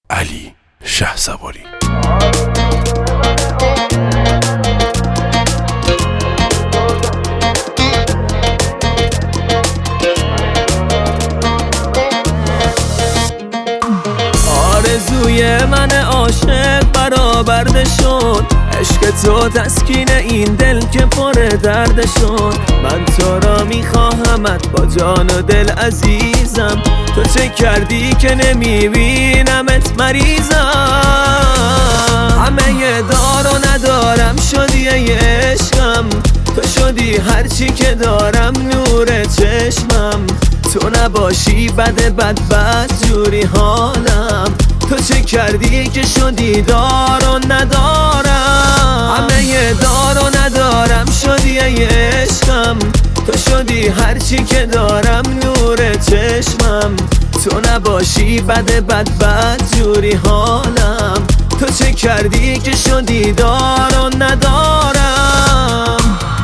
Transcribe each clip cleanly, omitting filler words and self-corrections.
علی شهسواری. آرزوی من عاشق برآورده شد، عشق تو تسکین این دل که پر درد شد. من تو را میخواهمت با جان و دل عزیزم، تو چه کردی که نمیبینمت مریضم. همه دار و ندارم شدی ای عشقم، تو شدی هرچی که دارم نور چشمم. تو نباشی بد جوری حالم، تو چه کردی که شدی دار و ندارم. همه دار و ندارم شدی ای عشقم، تو شدی هرچی که دارم نور چشمم. تو نباشی بد جوری حالم، تو چه کردی که شدی دار و ندارم.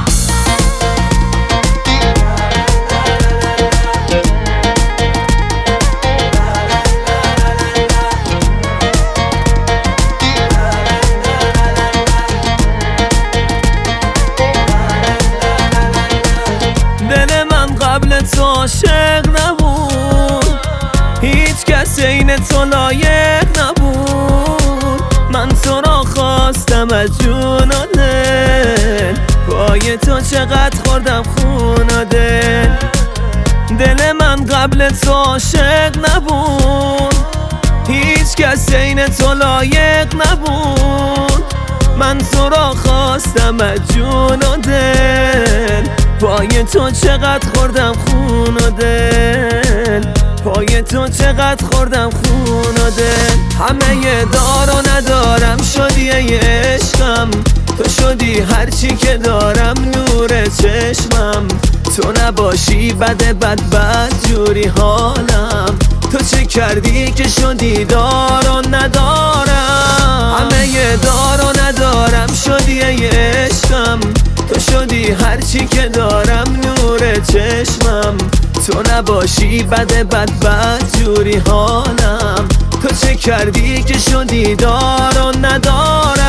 دل من قبل تو عاشق نبود، هیچ کس عین تو لایق نبود. من تو را خواستم از جون و دل، پای تو چقدر خوردم خون و دل. دل من قبل تو عاشق نبود، هیچ کس عین تو لایق نبود. من تو را خواستم از جون و دل، پای تو چقدر خوردم خون و دل. پای تو چقدر خوردم خون و دل. همه دار و ندارم شدی ای عشقم، تو شدی هرچی که دارم نور چشمم. تو نباشی بد جوری حالم، تو چه کردی که شدی دار و ندارم. همه دار و ندارم شدی ای عشقم، تو شدی هرچی که دارم نور چشمم. تو نباشی بد جوری حالم، تو چه کردی که شدی دار و ندارم.